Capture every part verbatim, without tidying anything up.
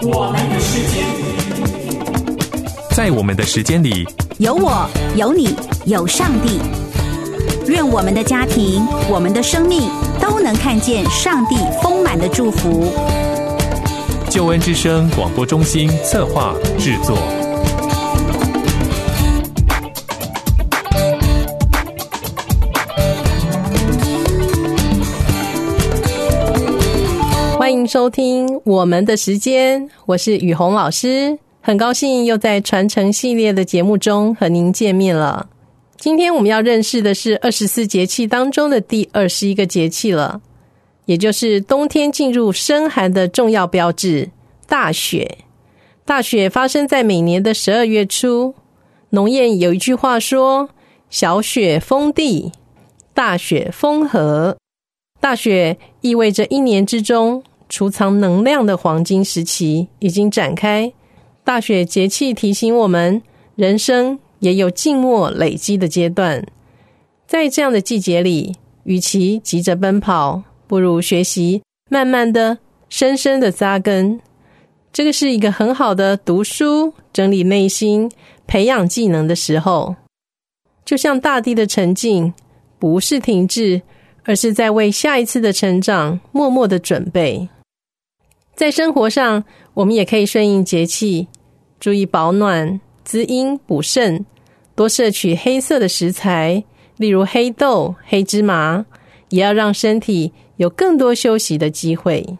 我们的时间， 在我们的时间里， 有我，有你，有上帝。愿我们的家庭，我们的生命都能看见上帝丰满的祝福。 救恩之声广播中心策划制作。 欢迎收听我们的时间，我是雨虹老师，很高兴又在传承系列的节目中和您见面了。今天我们要认识的是二十四节气当中的第二十一个节气了，也就是冬天进入深寒的重要标志——大雪。大雪发生在每年的十二月初，农谚有一句话说：“小雪封地，大雪封河。”大雪意味着一年之中储藏能量的黄金时期已经展开。大雪节气提醒我们，人生也有静默累积的阶段。在这样的季节里，与其急着奔跑，不如学习慢慢的深深的扎根。这个是一个很好的读书、整理内心、培养技能的时候。就像大地的沉静，不是停滞，而是在为下一次的成长默默的准备。在生活上，我们也可以顺应节气，注意保暖、滋阴补肾，多摄取黑色的食材，例如黑豆、黑芝麻，也要让身体有更多休息的机会。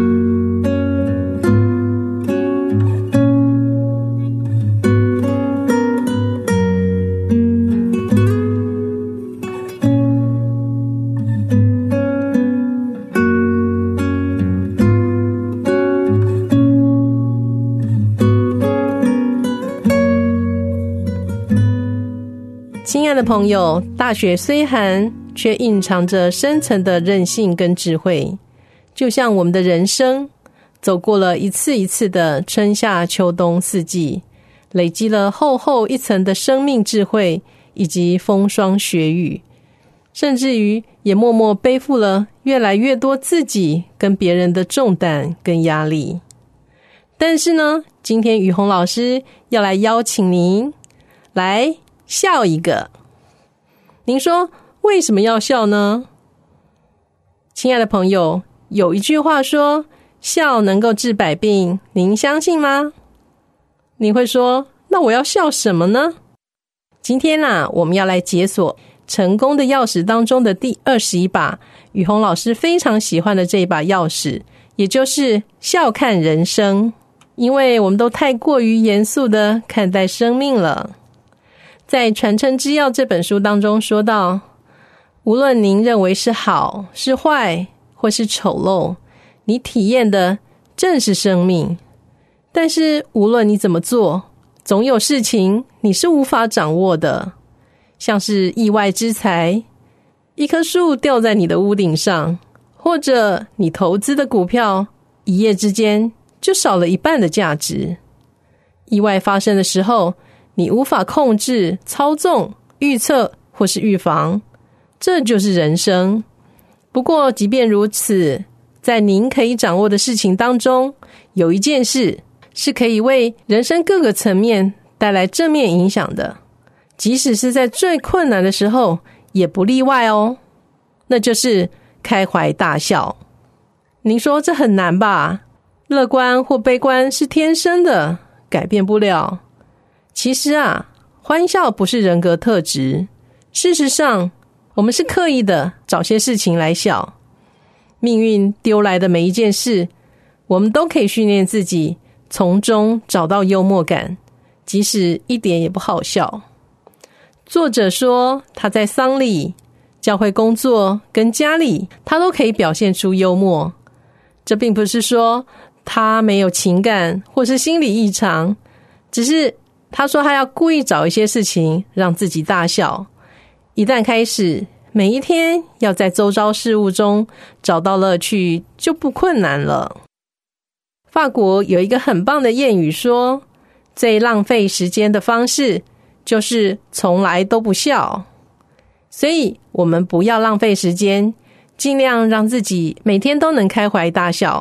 亲爱的朋友，大雪虽寒，却蕴藏着深层的韧性跟智慧。就像我们的人生，走过了一次一次的春夏秋冬四季，累积了厚厚一层的生命智慧以及风霜雪雨，甚至于也默默背负了越来越多自己跟别人的重担跟压力。但是呢，今天雨虹老师要来邀请您来笑一个。您说为什么要笑呢？亲爱的朋友，有一句话说笑能够治百病，您相信吗？你会说，那我要笑什么呢？今天啊，我们要来解锁成功的钥匙当中的第二十一把，雨虹老师非常喜欢的这一把钥匙，也就是笑看人生。因为我们都太过于严肃的看待生命了。在《传承之要》这本书当中说到，无论您认为是好是坏或是丑陋，你体验的正是生命。但是无论你怎么做，总有事情你是无法掌握的，像是意外之财，一棵树掉在你的屋顶上，或者你投资的股票一夜之间就少了一半的价值。意外发生的时候，你无法控制、操纵、预测或是预防，这就是人生。不过即便如此，在您可以掌握的事情当中，有一件事是可以为人生各个层面带来正面影响的，即使是在最困难的时候也不例外哦。那就是开怀大笑。您说这很难吧？乐观或悲观是天生的，改变不了。其实啊，欢笑不是人格特质，事实上我们是刻意的找些事情来笑。命运丢来的每一件事，我们都可以训练自己从中找到幽默感，即使一点也不好笑。作者说他在丧礼、教会工作跟家里，他都可以表现出幽默。这并不是说他没有情感或是心理异常，只是他说他要故意找一些事情让自己大笑。一旦开始，每一天要在周遭事物中找到乐趣，就不困难了。法国有一个很棒的谚语说，最浪费时间的方式就是从来都不笑。所以我们不要浪费时间，尽量让自己每天都能开怀大笑，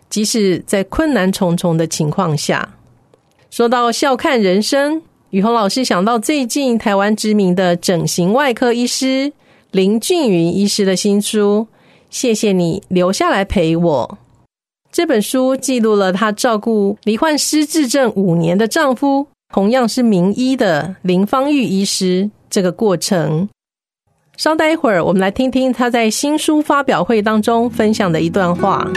即使在困难重重的情况下。说到笑看人生，宇宏老师想到最近台湾知名的整形外科医师林俊云医师的新书《谢谢你留下来陪我》。这本书记录了她照顾罹患失智症五年的丈夫，同样是名医的林芳玉医师这个过程。稍待一会儿，我们来听听她在新书发表会当中分享的一段话。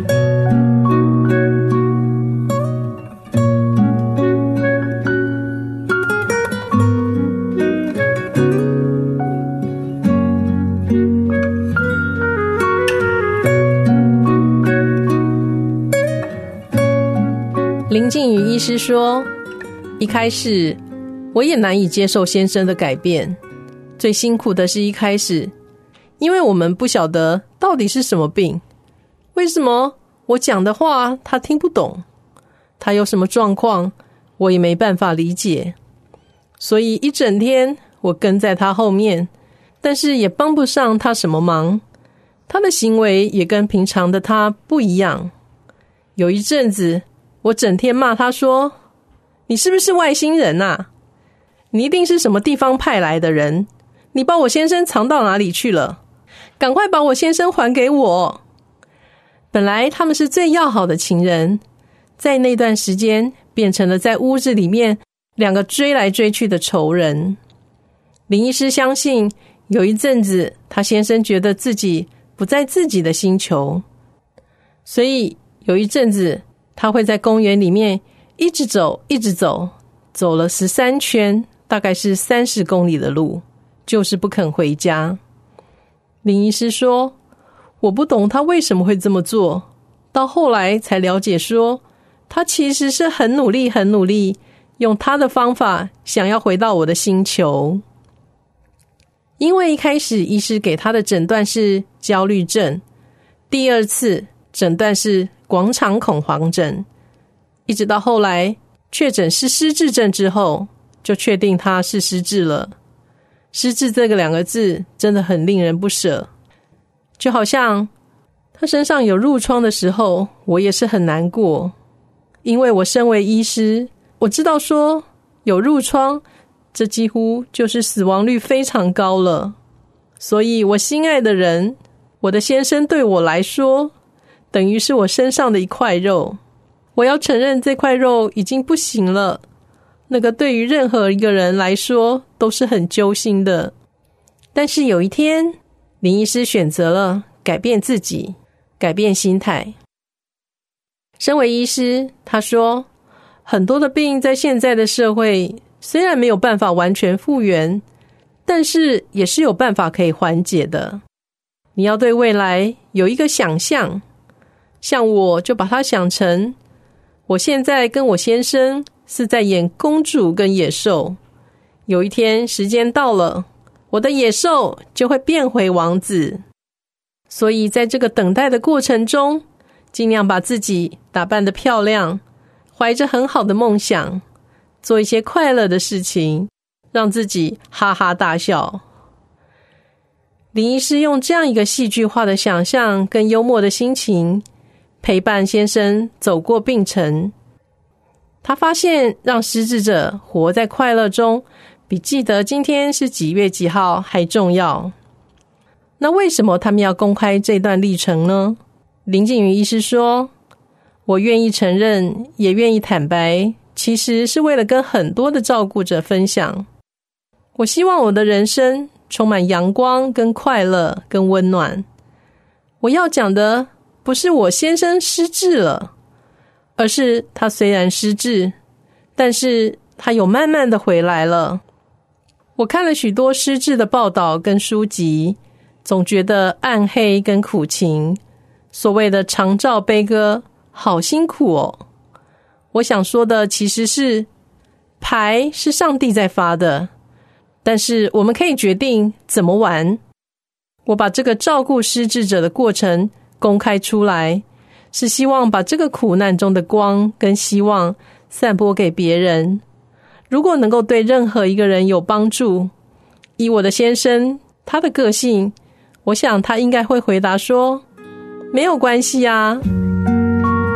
林静宇医师说，一开始我也难以接受先生的改变，最辛苦的是一开始，因为我们不晓得到底是什么病，为什么我讲的话他听不懂，他有什么状况我也没办法理解，所以一整天我跟在他后面，但是也帮不上他什么忙，他的行为也跟平常的他不一样。有一阵子我整天骂他说，你是不是外星人啊？你一定是什么地方派来的人，你把我先生藏到哪里去了？赶快把我先生还给我。本来他们是最要好的情人，在那段时间变成了在屋子里面两个追来追去的仇人。林医师相信有一阵子他先生觉得自己不在自己的星球，所以有一阵子他会在公园里面一直走一直走，走了十三圈，大概是三十公里的路，就是不肯回家。林医师说，我不懂他为什么会这么做，到后来才了解说，他其实是很努力很努力，用他的方法想要回到我的星球。因为一开始医师给他的诊断是焦虑症，第二次诊断是广场恐慌症，一直到后来确诊是失智症之后，就确定他是失智了。失智这个两个字真的很令人不舍，就好像他身上有褥疮的时候，我也是很难过，因为我身为医师，我知道说有褥疮，这几乎就是死亡率非常高了。所以我心爱的人，我的先生对我来说等于是我身上的一块肉，我要承认这块肉已经不行了，那个对于任何一个人来说都是很揪心的。但是有一天，林医师选择了改变自己，改变心态。身为医师，他说，很多的病在现在的社会虽然没有办法完全复原，但是也是有办法可以缓解的。你要对未来有一个想象，像我就把它想成，我现在跟我先生是在演公主跟野兽，有一天时间到了，我的野兽就会变回王子。所以在这个等待的过程中，尽量把自己打扮得漂亮，怀着很好的梦想，做一些快乐的事情，让自己哈哈大笑。林医师用这样一个戏剧化的想象跟幽默的心情，陪伴先生走过病程。他发现让失智者活在快乐中，比记得今天是几月几号还重要。那为什么他们要公开这段历程呢？林静云医师说，我愿意承认，也愿意坦白，其实是为了跟很多的照顾者分享。我希望我的人生充满阳光跟快乐跟温暖。我要讲的不是我先生失智了，而是他虽然失智，但是他有慢慢的回来了。我看了许多失智的报道跟书籍，总觉得暗黑跟苦情，所谓的长照悲歌好辛苦哦。我想说的其实是，牌是上帝在发的，但是我们可以决定怎么玩。我把这个照顾失智者的过程公开出来，是希望把这个苦难中的光跟希望散播给别人。如果能够对任何一个人有帮助，以我的先生他的个性，我想他应该会回答说，没有关系啊。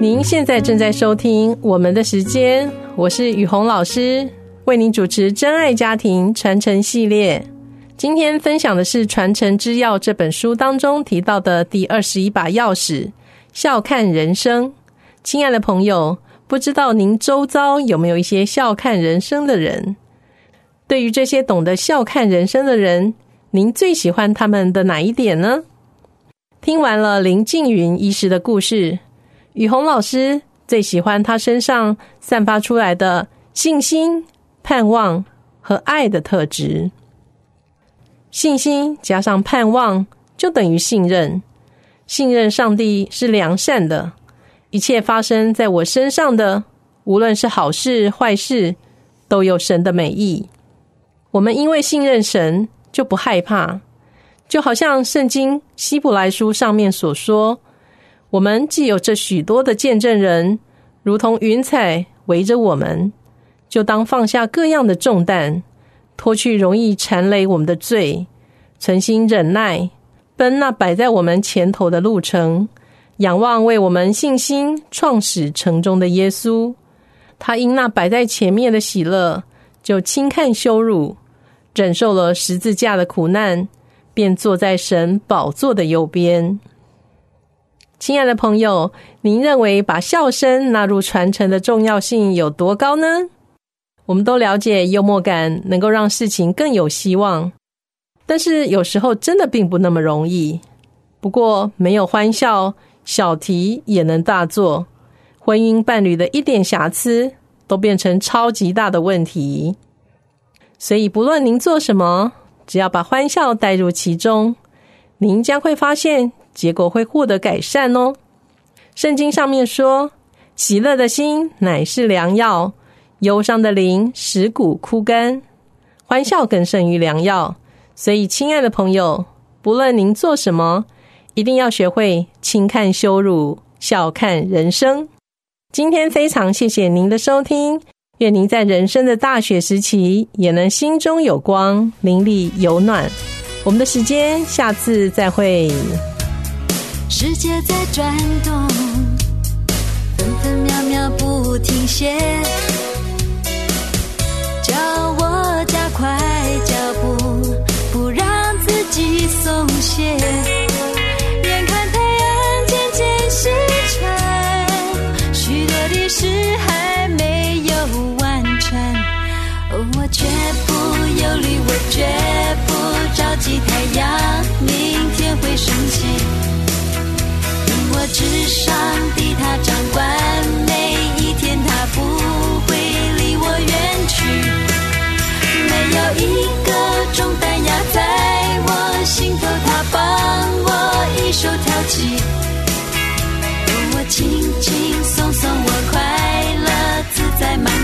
您现在正在收听我们的时间，我是雨虹老师，为您主持真爱家庭传承系列。今天分享的是《传承之钥》这本书当中提到的第二十一把钥匙，笑看人生。亲爱的朋友，不知道您周遭有没有一些笑看人生的人？对于这些懂得笑看人生的人，您最喜欢他们的哪一点呢？听完了林静云医师的故事，雨虹老师最喜欢他身上散发出来的信心、盼望和爱的特质。信心加上盼望就等于信任，信任上帝是良善的，一切发生在我身上的，无论是好事坏事，都有神的美意。我们因为信任神就不害怕，就好像圣经希伯来书上面所说，我们既有这许多的见证人，如同云彩围着我们，就当放下各样的重担，脱去容易缠累我们的罪，存心忍耐，奔那摆在我们前头的路程，仰望为我们信心创始成终的耶稣。他因那摆在前面的喜乐，就轻看羞辱，忍受了十字架的苦难，便坐在神宝座的右边。亲爱的朋友，您认为把笑声纳入传承的重要性有多高呢？我们都了解幽默感能够让事情更有希望，但是有时候真的并不那么容易。不过没有欢笑，小题也能大做，婚姻伴侣的一点瑕疵都变成超级大的问题。所以不论您做什么，只要把欢笑带入其中，您将会发现结果会获得改善哦。圣经上面说，喜乐的心乃是良药，忧伤的灵使骨枯干，欢笑更胜于良药。所以亲爱的朋友，不论您做什么，一定要学会轻看羞辱，笑看人生。今天非常谢谢您的收听，愿您在人生的大学时期也能心中有光，灵里有暖。我们的时间下次再会。 世界在转动，分分秒秒不停歇，叫我加快脚步，不让自己松懈。眼看黑暗渐渐西沉，许多的事还没有完成，哦，我绝不忧虑，我绝不着急，太阳明天会升起。因我知上帝他掌管每一天，他不会离我远去，没有一个重担压在我心头，他帮我一手挑起，我轻轻松松，我快乐自在满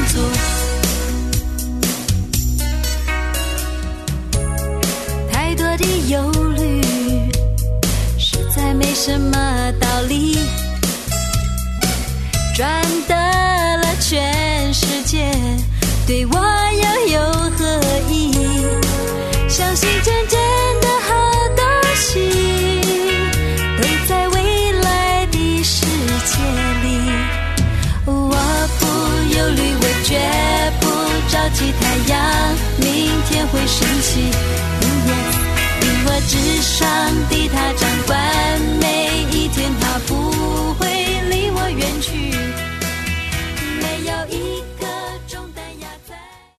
足。太多的忧虑实在没什么道理，赚得了全世界，对我又有何意？相信真正的好东西都在未来的世界里。我不忧虑，我绝不着急，太阳明天会升起。